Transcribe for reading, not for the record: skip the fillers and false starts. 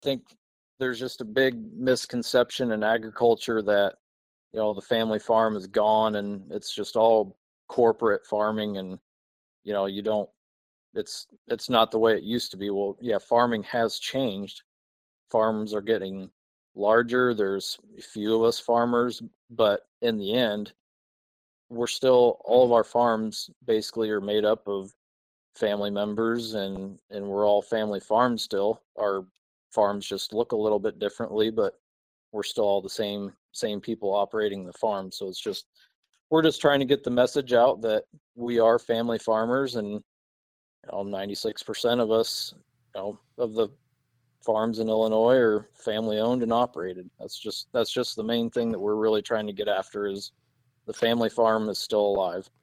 think there's just a big misconception in agriculture that, the family farm is gone and it's just all corporate farming, and, you don't, it's not the way it used to be. Well, yeah, farming has changed. Farms are getting larger. There's a few of us farmers, but in the end, we're still, all of our farms basically are made up of family members, and we're all family farms still. Our farms just look a little bit differently, but we're still all the same people operating the farm. So it's just, we're just trying to get the message out that we are family farmers, and 96% of us, of the farms in Illinois are family owned and operated. That's just the main thing that we're really trying to get after, is the family farm is still alive.